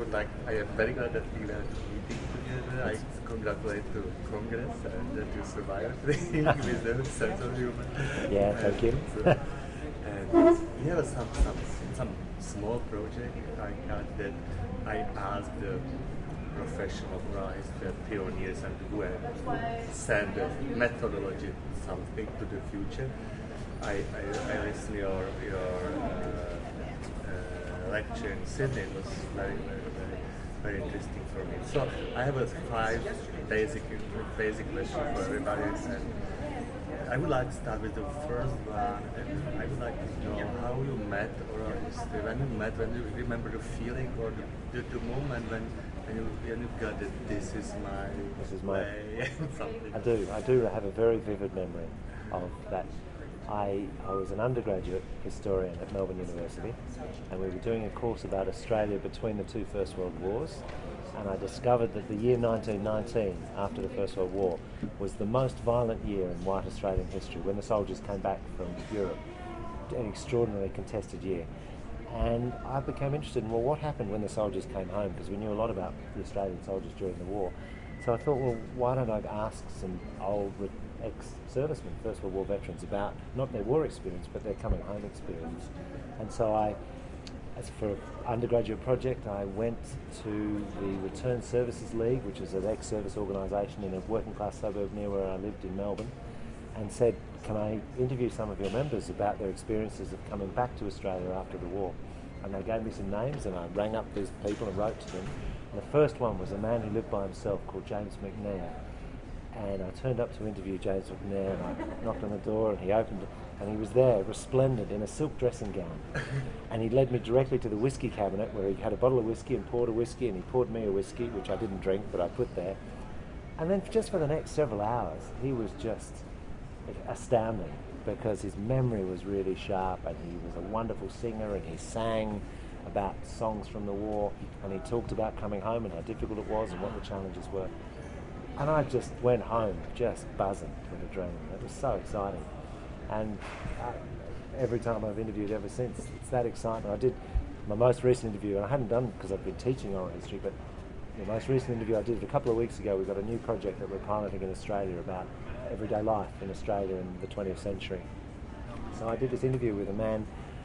I am very glad that we were meeting together. I congratulate to Congress and that you survived with the sense of humor. Yeah, thank you. And we have some small project I got that I asked the professional guys, the pioneers and who have send the methodology something to the future. I listened your lecture in Sydney. It was very interesting for me. So I have a five basic questions for everybody, and I would like to start with the first one. And I would like to know how you met, or when you met, when you remember the feeling or the moment when you got that this is my way, something. I do have a very vivid memory of that. I was an undergraduate historian at Melbourne University, and we were doing a course about Australia between the two First World Wars, and I discovered that the year 1919, after the First World War, was the most violent year in white Australian history, when the soldiers came back from Europe. An extraordinarily contested year. And I became interested in, well, what happened when the soldiers came home, because we knew a lot about the Australian soldiers during the war. So I thought, well, why don't I ask some old ex-servicemen, First World War veterans, about not their war experience, but their coming home experience. And so as for an undergraduate project, I went to the Return Services League, which is an ex-service organisation in a working class suburb near where I lived in Melbourne, and said, can I interview some of your members about their experiences of coming back to Australia after the war? And they gave me some names, and I rang up these people and wrote to them. And the first one was a man who lived by himself called James McNair. And I turned up to interview James McNair, and I knocked on the door, and he opened it, and he was there, resplendent, in a silk dressing gown. And he led me directly to the whiskey cabinet, where he had a bottle of whiskey and poured a whiskey, and he poured me a whiskey, which I didn't drink, but I put there. And then just for the next several hours, he was just astounding, because his memory was really sharp, and he was a wonderful singer, and he sang about songs from the war, and he talked about coming home and how difficult it was and what the challenges were. And I just went home just buzzing with adrenaline. It was so exciting. And every time I've interviewed ever since, it's that excitement. I did my most recent interview, and I hadn't done it because I've been teaching oral history, but the most recent interview I did a couple of weeks ago. We've got a new project that we're piloting in Australia about everyday life in Australia in the 20th century. So I did this interview with a man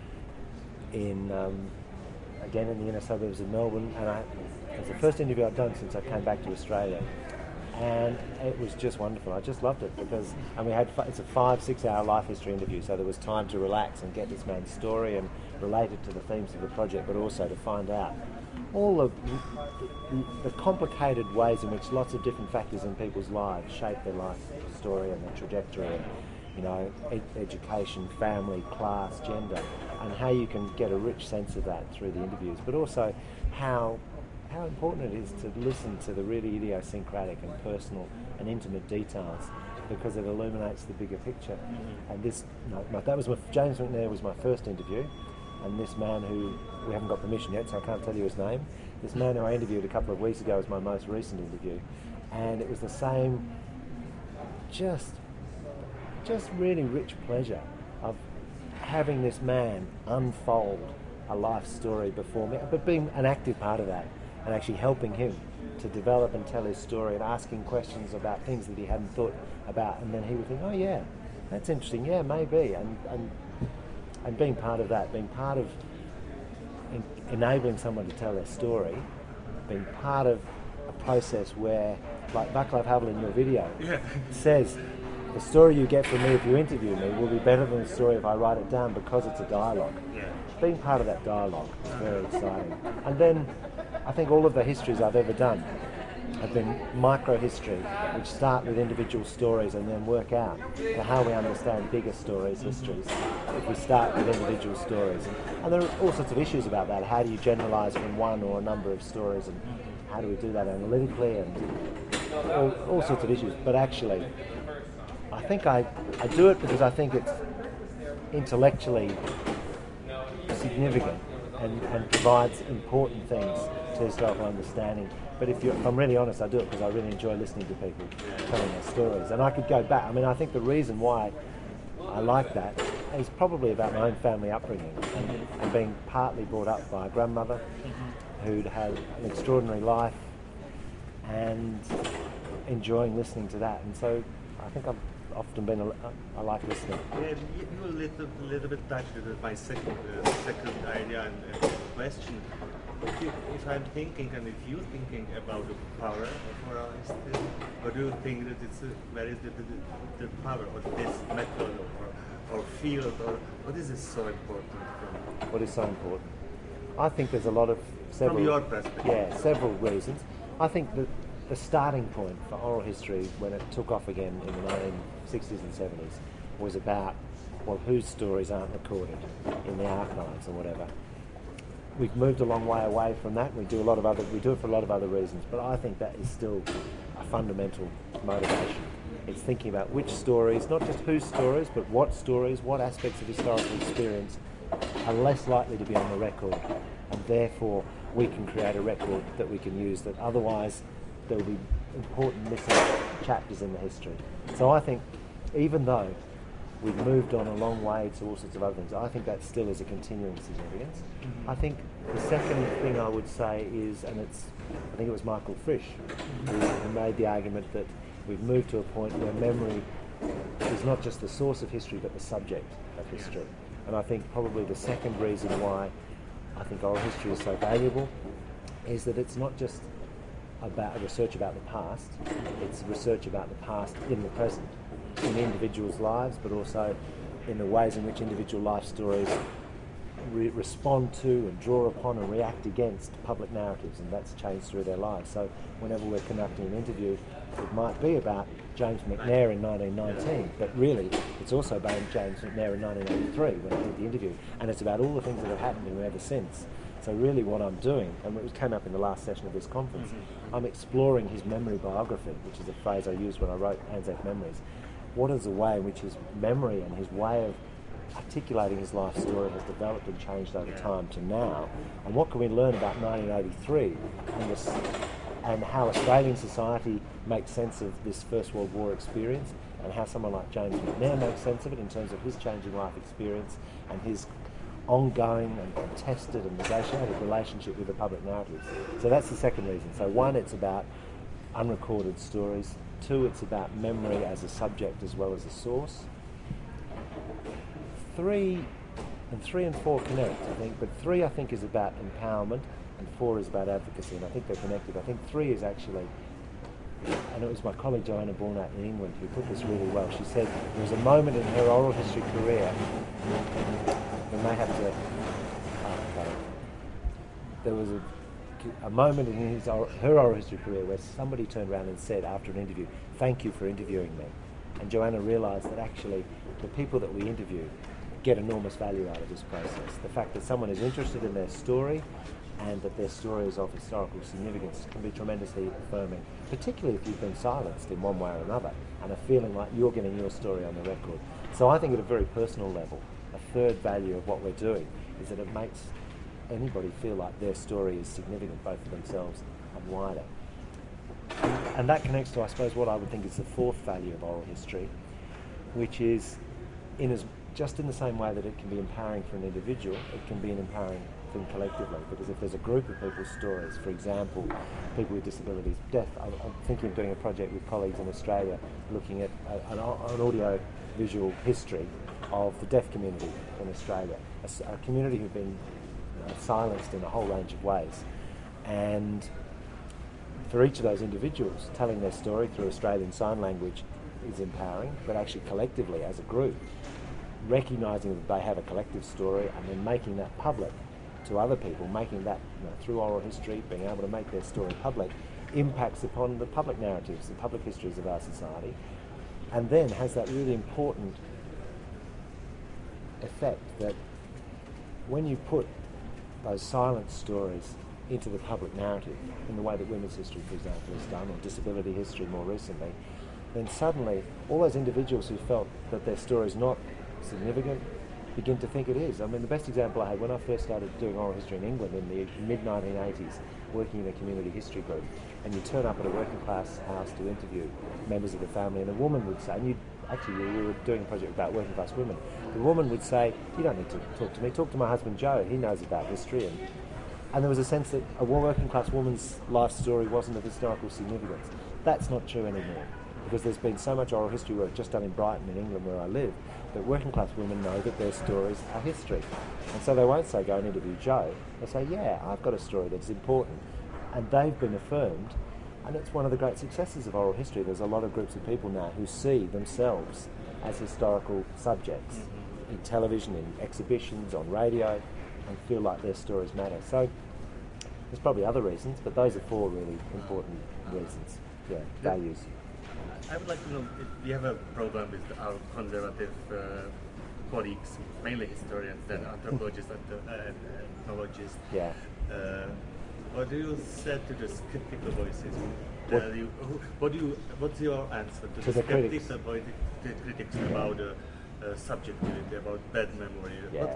in, again in the inner suburbs of Melbourne, and it was the first interview I'd done since I came back to Australia. And it was just wonderful. I just loved it because, and it's a 5-6 hour life history interview, so there was time to relax and get this man's story and relate it to the themes of the project, but also to find out all of the complicated ways in which lots of different factors in people's lives shape their life story and their trajectory, and, you know, education, family, class, gender, and how you can get a rich sense of that through the interviews, but also how important it is to listen to the really idiosyncratic and personal and intimate details, because it illuminates the bigger picture. And this, that was James McNair was my first interview, and this man who we haven't got permission yet, so I can't tell you his name. This man who I interviewed a couple of weeks ago was my most recent interview, and it was the same, just really rich pleasure of having this man unfold a life story before me, but being an active part of that, and actually helping him to develop and tell his story and asking questions about things that he hadn't thought about, and then he would think, oh yeah, that's interesting, yeah, maybe, and being part of that, being part of enabling someone to tell their story, being part of a process where, like Vaclav Havel in your video, says, the story you get from me if you interview me will be better than the story if I write it down, because it's a dialogue. Being part of that dialogue is very exciting. And then I think all of the histories I've ever done have been micro-history, which start with individual stories and then work out how we understand bigger stories, histories, if we start with individual stories. And there are all sorts of issues about that. How do you generalise from one or a number of stories, and how do we do that analytically, and all sorts of issues. But actually, I think I do it because I think it's intellectually significant and provides important things to historical understanding. But if I'm really honest, I do it because I really enjoy listening to people telling their stories. And I could go back. I mean, I think the reason why I like that is probably about my own family upbringing, and being partly brought up by a grandmother who'd had an extraordinary life and enjoying listening to that. And so I think I've often been, I like listening. Yeah, you a little bit touched with my second idea and question. If I'm thinking, and if you're thinking about the power of oral history, or do you think that where is the power of this method or field, or what is so important from? What is so important? I think there's a lot of several. From your perspective. Yeah, several reasons. I think that the starting point for oral history, when it took off again in the 1960s and 70s, was about, well, whose stories aren't recorded in the archives or whatever. We've moved a long way away from that. We do it for a lot of other reasons, but I think that is still a fundamental motivation. It's thinking about which stories, not just whose stories, but what stories, what aspects of historical experience are less likely to be on the record, and therefore we can create a record that we can use, that otherwise there will be important missing chapters in the history. So I think even though we've moved on a long way to all sorts of other things, I think that still is a continuing significance. I think the second thing I would say is, and I think it was Michael Frisch who made the argument that we've moved to a point where memory is not just the source of history but the subject of history. And I think probably the second reason why I think oral history is so valuable is that it's not just about research about the past, it's research about the past in the present, in individuals' lives, but also in the ways in which individual life stories respond to and draw upon and react against public narratives, and that's changed through their lives. So whenever we're conducting an interview, it might be about James McNair in 1919, but really it's also about James McNair in 1983 when I did the interview, and it's about all the things that have happened to him ever since. So really what I'm doing, and it came up in the last session of this conference, I'm exploring his memory biography, which is a phrase I used when I wrote Anzac Memories. What is the way in which his memory and his way of articulating his life story has developed and changed over time to now, and what can we learn about 1983 and how Australian society makes sense of this First World War experience, and how someone like James McNair makes sense of it in terms of his changing life experience and his ongoing and tested and negotiated relationship with the public narratives. So that's the second reason. So one, it's about unrecorded stories. Two, it's about memory as a subject as well as a source. Three and four connect, I think, but three I think is about empowerment and four is about advocacy, and I think they're connected. I think three is actually, and it was my colleague Joanna Bornat in England who put this really well. She said there was a moment in her oral history career when they have to, there was a moment in her oral history career where somebody turned around and said after an interview, "Thank you for interviewing me." And Joanna realised that actually the people that we interview get enormous value out of this process. The fact that someone is interested in their story and that their story is of historical significance can be tremendously affirming, particularly if you've been silenced in one way or another and are feeling like you're getting your story on the record. So I think at a very personal level, a third value of what we're doing is that it makes anybody feel like their story is significant both for themselves and wider. And that connects to, I suppose, what I would think is the fourth value of oral history, which is just in the same way that it can be empowering for an individual, it can be an empowering thing collectively. Because if there's a group of people's stories, for example, people with disabilities, deaf, I'm thinking of doing a project with colleagues in Australia looking at an audio-visual history of the deaf community in Australia, a community who've been silenced in a whole range of ways. And for each of those individuals, telling their story through Australian Sign Language is empowering, but actually collectively as a group, recognising that they have a collective story and then making that public to other people, making that through oral history, being able to make their story public, impacts upon the public narratives, the public histories of our society, and then has that really important effect that when you put those silent stories into the public narrative, in the way that women's history, for example, has done, or disability history more recently, then suddenly all those individuals who felt that their story is not significant begin to think it is. I mean, the best example I had when I first started doing oral history in England in the mid-1980s, working in a community history group, and you turn up at a working class house to interview members of the family, and a woman would say, and we were doing a project about working class women, the woman would say, "You don't need to talk to me, talk to my husband Joe, he knows about history." and there was a sense that a working class woman's life story wasn't of historical significance. That's not true anymore, because there's been so much oral history work just done in Brighton in England where I live, that working class women know that their stories are history. And so they won't say, go and interview Joe. They say, yeah, I've got a story that's important. And they've been affirmed, and it's one of the great successes of oral history. There's a lot of groups of people now who see themselves as historical subjects in television, in exhibitions, on radio, and feel like their stories matter. So there's probably other reasons, but those are four really important reasons. Yeah, values. I would like to know if we have a program with our conservative colleagues, mainly historians and anthropologists and ethnologists. Yeah. What do you say to the skeptical voices? What's your answer to the critics about subjectivity, about bad memory? Yeah.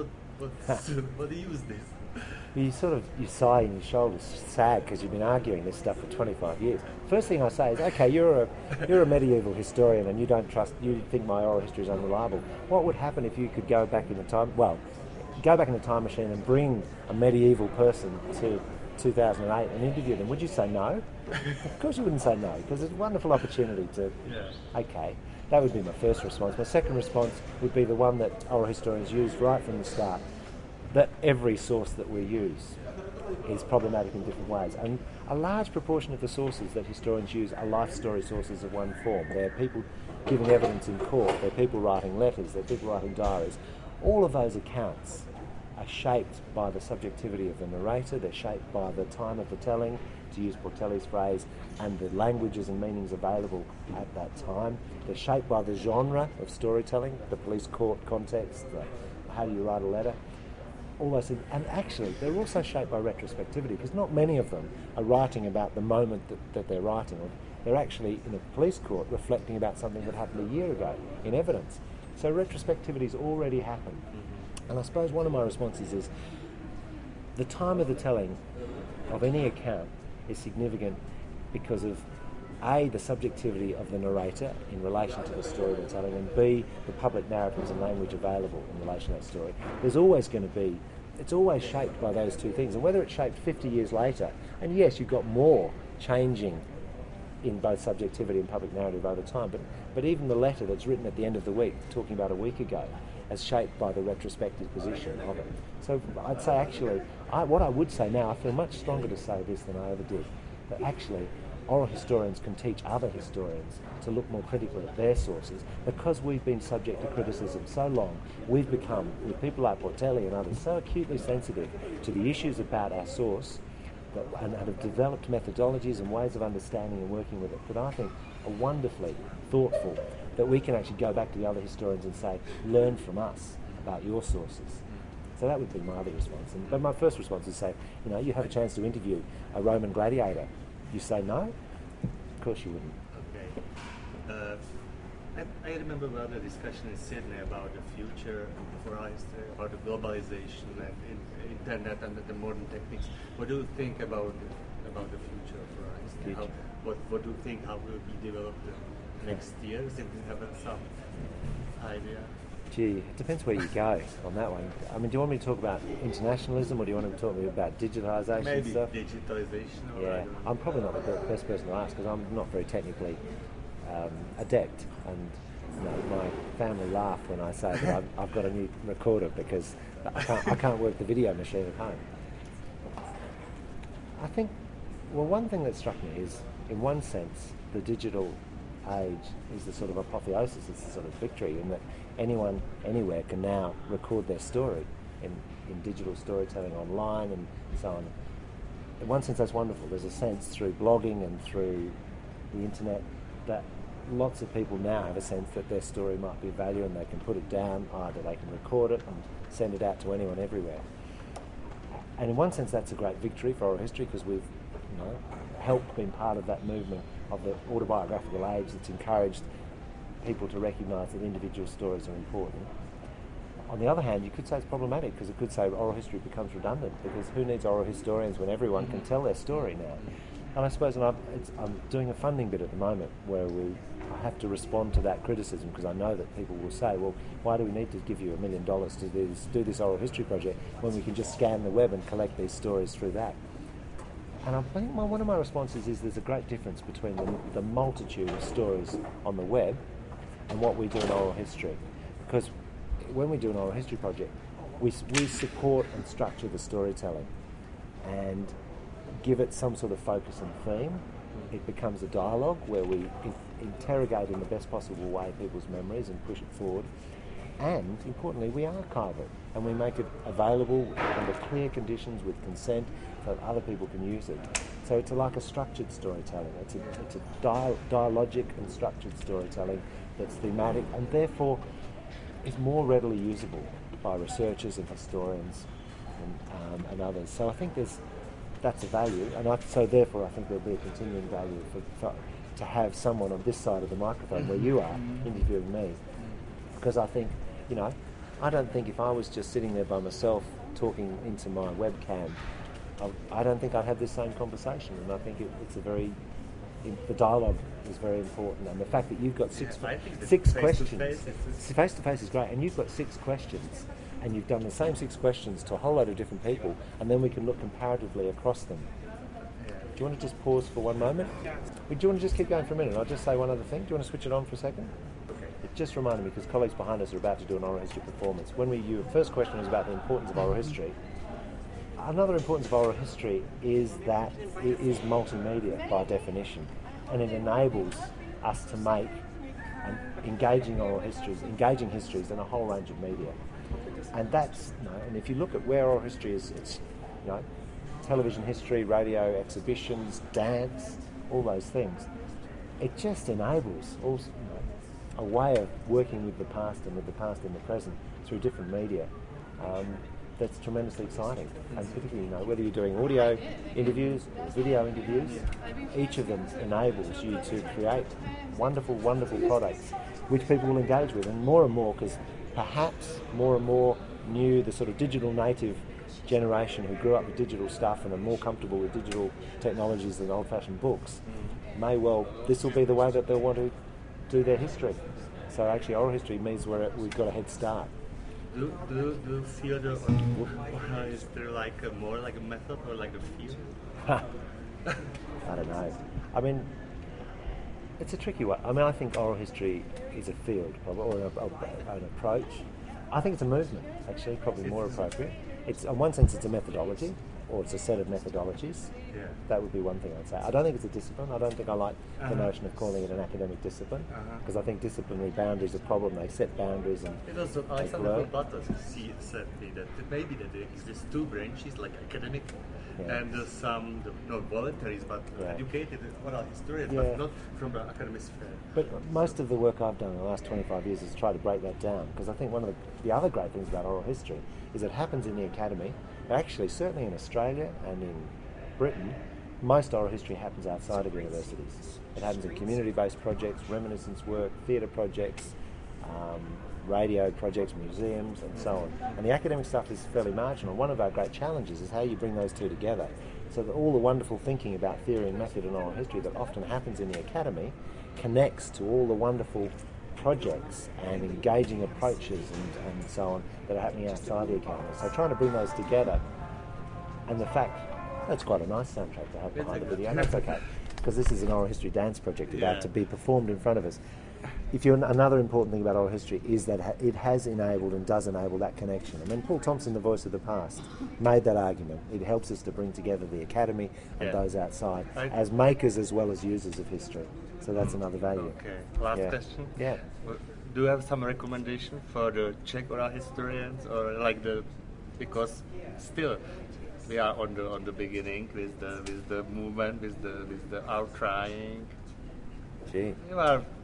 What do you use this? You sigh in your shoulders, sad, because you've been arguing this stuff for 25 years. First thing I say is, okay, you're a medieval historian and you think my oral history is unreliable. What would happen if you could go back in the time? Well, go back in the time machine and bring a medieval person to 2008 and interview them. Would you say no? Of course you wouldn't say no, because it's a wonderful opportunity to. Yeah. Okay, that would be my first response. My second response would be the one that oral historians used right from the start. That every source that we use is problematic in different ways. And a large proportion of the sources that historians use are life story sources of one form. They're people giving evidence in court, they're people writing letters, they're people writing diaries. All of those accounts are shaped by the subjectivity of the narrator, they're shaped by the time of the telling, to use Portelli's phrase, and the languages and meanings available at that time. They're shaped by the genre of storytelling, the police court context, how do you write a letter. All those things. And actually, they're also shaped by retrospectivity, because not many of them are writing about the moment that they're writing. They're actually, in a police court, reflecting about something that happened a year ago in evidence. So retrospectivity's already happened. And I suppose one of my responses is, the time of the telling of any account is significant because of A, the subjectivity of the narrator in relation to the story they're telling, and B, the public narratives and language available in relation to that story. There's always going to be, it's always shaped by those two things. And whether it's shaped 50 years later, and yes, you've got more changing in both subjectivity and public narrative over time, but even the letter that's written at the end of the week, talking about a week ago, as shaped by the retrospective position of it. So I'd say actually, what I would say now, I feel much stronger to say this than I ever did, that actually oral historians can teach other historians to look more critically at their sources. Because we've been subject to criticism so long, we've become, with people like Portelli and others, so acutely sensitive to the issues about our source and have developed methodologies and ways of understanding and working with it that I think are wonderfully thoughtful, that we can actually go back to the other historians and say, learn from us about your sources. So that would be my other response. But my first response is say, you have a chance to interview a Roman gladiator. You say no? Of course you wouldn't. Okay. I remember we had a discussion in Sydney about the future for our history, about the globalization and internet and the modern techniques. What do you think about the future for our history? What do you think, how will it be developed next year? If you have some idea? Gee, it depends where you go on that one. I mean, do you want me to talk about internationalism, or do you want to talk to me about digitalisation Maybe stuff? Digitalisation. Yeah, I'm probably not the best person to ask because I'm not very technically adept, and my family laugh when I say that I've got a new recorder because I can't work the video machine at home. I think, one thing that struck me is, in one sense, the digital age is the sort of apotheosis, it's the sort of victory in that anyone, anywhere can now record their story in digital storytelling online and so on. In one sense that's wonderful. There's a sense through blogging and through the internet that lots of people now have a sense that their story might be of value and they can put it down, either they can record it and send it out to anyone everywhere. And in one sense that's a great victory for oral history because we've helped being part of that movement of the autobiographical age that's encouraged people to recognise that individual stories are important. On the other hand, you could say it's problematic because it could say oral history becomes redundant because who needs oral historians when everyone can tell their story now? And I suppose I'm doing a funding bit at the moment where I have to respond to that criticism, because I know that people will say, well, why do we need to give you $1 million to do this oral history project when we can just scan the web and collect these stories through that? And I think one of my responses is there's a great difference between the multitude of stories on the web and what we do in oral history. Because when we do an oral history project, we support and structure the storytelling and give it some sort of focus and theme. It becomes a dialogue where we interrogate in the best possible way people's memories and push it forward. And importantly, we archive it and we make it available under clear conditions with consent so that other people can use it. So it's like a structured storytelling. It's a dialogic and structured storytelling that's thematic and therefore is more readily usable by researchers and historians and others. So I think that's a value, and so therefore I think there'll be a continuing value to have someone on this side of the microphone where you are interviewing me, because I think, I don't think if I was just sitting there by myself talking into my webcam, I don't think I'd have this same conversation, and I think the dialogue is very important, and the fact that you've got six questions, face to face is great, and you've got 6 questions, and you've done the same 6 questions to a whole load of different people, and then we can look comparatively across them. Do you want to just pause for one moment? Do you want to just keep going for a minute? I'll just say one other thing. Do you want to switch it on for a second? Okay. It just reminded me, because colleagues behind us are about to do an oral history performance. Your first question was about the importance of oral history. Another importance of oral history is that it is multimedia by definition, and it enables us to make engaging histories in a whole range of media. And that's, and if you look at where oral history is, it's, television history, radio, exhibitions, dance, all those things. It just enables a way of working with the past and with the past in the present through different media. That's tremendously exciting, and particularly, whether you're doing audio interviews or video interviews, each of them enables you to create wonderful, wonderful products which people will engage with, and more, because perhaps more and more the sort of digital native generation who grew up with digital stuff and are more comfortable with digital technologies than old-fashioned books, this will be the way that they'll want to do their history. So actually oral history means we've got a head start. Do you feel is there more like a method or like a field? I don't know. I mean, it's a tricky one. I mean, I think oral history is a field or an approach. I think it's a movement, actually, probably more appropriate. It's, in one sense, it's a methodology, or it's a set of methodologies. Yeah. That would be one thing I'd say. I don't think it's a discipline. I don't think I like the notion of calling it an academic discipline, because I think disciplinary boundaries are a problem. They set boundaries and Alexander Butler said me that maybe there exist 2 branches, like academic and some voluntaries, but educated oral historians, but not from the academic sphere. But most of the work I've done in the last 25 years is try to break that down, because I think one of the other great things about oral history is it happens in the academy. Actually, certainly in Australia and in Britain, most oral history happens outside of universities. It happens in community-based projects, reminiscence work, theatre projects, radio projects, museums, and so on. And the academic stuff is fairly marginal. One of our great challenges is how you bring those two together, so that all the wonderful thinking about theory and method in oral history that often happens in the academy connects to all the wonderful projects and engaging approaches and so on that are happening outside the academy. So trying to bring those together, and the fact that's quite a nice soundtrack to have behind the video. That's okay, because this is an oral history dance project about to be performed in front of us. Another important thing about oral history is that it has enabled and does enable that connection. I mean, Paul Thompson, the voice of the past, made that argument. It helps us to bring together the academy and those outside as makers as well as users of history. So that's another value. Okay. Last question. Yeah. Do you have some recommendation for the Czech oral historians, or because still we are on the beginning with the movement, with the outtrying. Gee. You are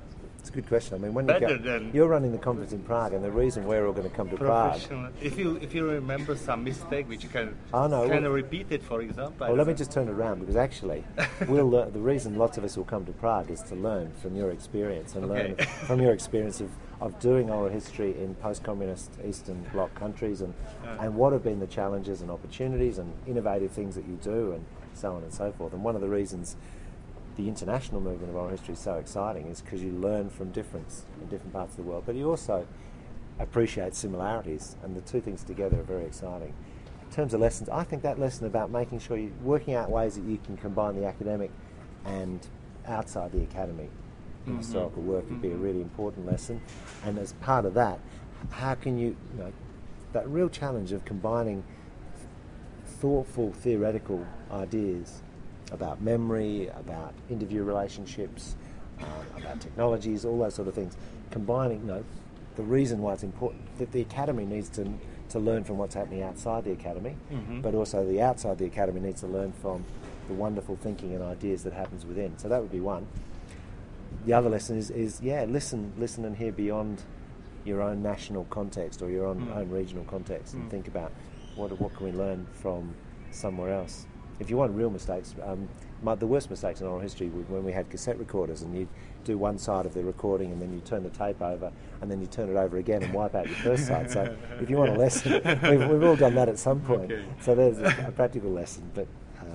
It's a good question. I mean, when you Better go, than you're running the conference in Prague, and the reason we're all going to come to Prague. professional. If you remember some mistake which you can repeat it, for example. Well, let me just turn it around, because actually, we'll learn. The reason lots of us will come to Prague is to learn from your experience and learn from your experience of doing oral history in post-communist Eastern Bloc countries and what have been the challenges and opportunities and innovative things that you do and so on and so forth. And one of the reasons the international movement of oral history is so exciting is because you learn from difference in different parts of the world, but you also appreciate similarities, and the two things together are very exciting. In terms of lessons, I think that lesson about making sure you're working out ways that you can combine the academic and outside the academy in historical work would be a really important lesson. And as part of that, how can you know, that real challenge of combining thoughtful theoretical ideas about memory, about interview relationships, about technologies, all those sort of things, combining, you know, the reason why it's important that the academy needs to learn from what's happening outside the academy, but also the outside the academy needs to learn from the wonderful thinking and ideas that happens within. So that would be one. The other lesson is listen and hear beyond your own national context or your own regional context, and think about what can we learn from somewhere else. If you want real mistakes, the worst mistakes in oral history were when we had cassette recorders and you do one side of the recording and then you turn the tape over and then you turn it over again and wipe out your first side. So if you want a lesson, we've all done that at some point. Okay. So there's a practical lesson. But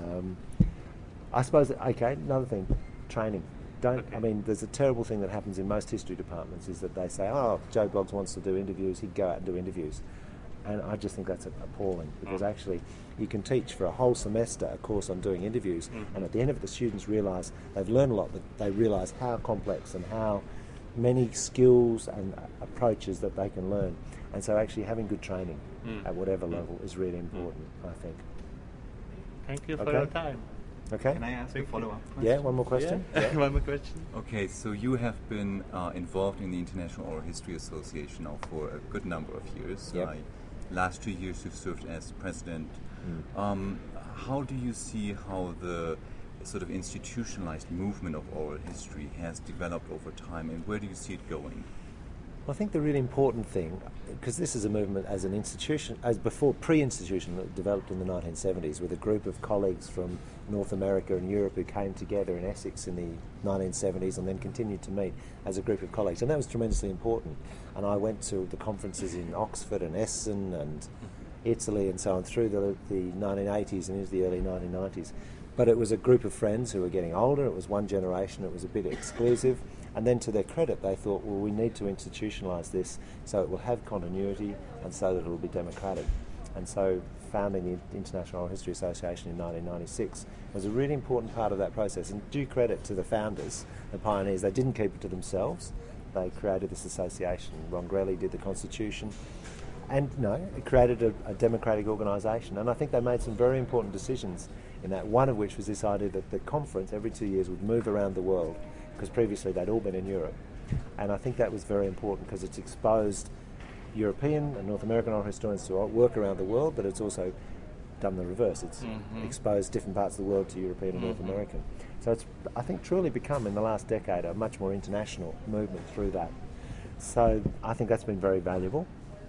I suppose, another thing, training. I mean, there's a terrible thing that happens in most history departments is that they say, oh, Joe Bloggs wants to do interviews, he'd go out and do interviews. And I just think that's appalling, because actually you can teach for a whole semester a course on doing interviews, and at the end of it the students realise they've learned a lot, that they realise how complex and how many skills and approaches that they can learn. And so actually having good training at whatever level is really important, I think. Thank you for your time. Okay. Can I ask a follow-up question? Yeah, one more question. Yeah. One more question. Okay, so you have been involved in the International Oral History Association now for a good number of years. Yep. Last 2 years you've served as president. How do you see how the sort of institutionalized movement of oral history has developed over time, and where do you see it going? Well, I think the really important thing, because this is a movement as an institution, as before pre-institution that developed in the 1970s with a group of colleagues from North America and Europe who came together in Essex in the 1970s and then continued to meet as a group of colleagues. And that was tremendously important. And I went to the conferences in Oxford and Essen and Italy and so on through the 1980s and into the early 1990s. But it was a group of friends who were getting older, it was one generation, it was a bit exclusive. And then to their credit, they thought, well, we need to institutionalise this so it will have continuity and so that it will be democratic. And so founding the International Oral History Association in 1996 was a really important part of that process. And due credit to the founders, the pioneers, they didn't keep it to themselves. They created this association. Ron Grelly did the constitution. And it created a democratic organisation. And I think they made some very important decisions in that, one of which was this idea that the conference every 2 years would move around the world, because previously they'd all been in Europe. And I think that was very important because it's exposed European and North American oral historians to work around the world, but it's also done the reverse. It's exposed different parts of the world to European and North American. So it's, I think, truly become in the last decade a much more international movement through that. So I think that's been very valuable.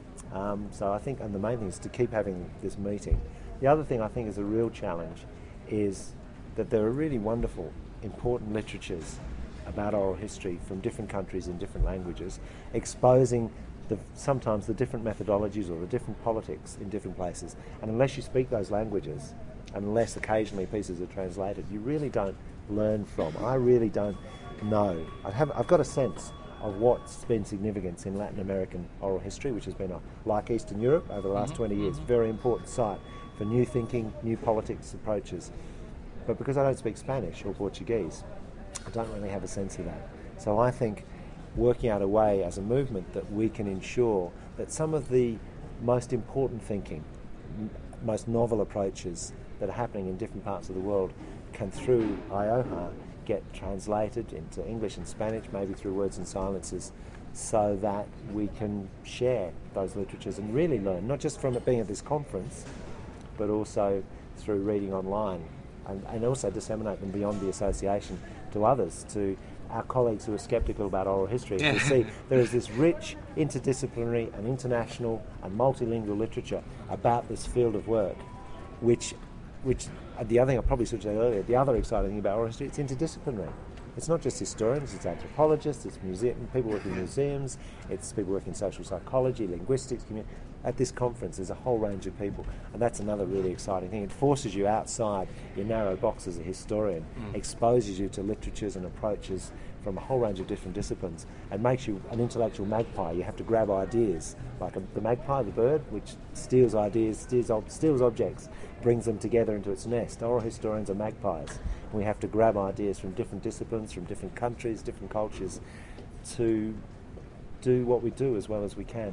So I think, and the main thing is to keep having this meeting. The other thing I think is a real challenge is that there are really wonderful, important literatures about oral history from different countries in different languages, exposing sometimes the different methodologies or the different politics in different places. And unless you speak those languages, unless occasionally pieces are translated, you really don't learn from. I really don't know. I've got a sense of what's been significance in Latin American oral history, which has been, like Eastern Europe, over the last 20 years, very important site for new thinking, new politics approaches. But because I don't speak Spanish or Portuguese, I don't really have a sense of that. So I think working out a way as a movement that we can ensure that some of the most important thinking, most novel approaches that are happening in different parts of the world can, through IOHA, get translated into English and Spanish, maybe through Words and Silences, so that we can share those literatures and really learn, not just from it being at this conference, but also through reading online, and also disseminate them beyond the association to others, to our colleagues who are sceptical about oral history to see there is this rich interdisciplinary and international and multilingual literature about this field of work, which the other thing I probably should say earlier, the other exciting thing about oral history, it's interdisciplinary. It's not just historians, it's anthropologists, it's people working in museums, it's people working in social psychology, linguistics, At this conference there's a whole range of people, and that's another really exciting thing. It forces you outside your narrow box as a historian, exposes you to literatures and approaches from a whole range of different disciplines, and makes you an intellectual magpie. You have to grab ideas, like the magpie, the bird, which steals ideas, steals objects, brings them together into its nest. Oral historians are magpies. We have to grab ideas from different disciplines, from different countries, different cultures, to do what we do as well as we can.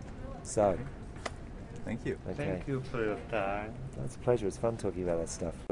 So, Thank you. okay. Thank you for your time. It's a pleasure. It's fun talking about that stuff.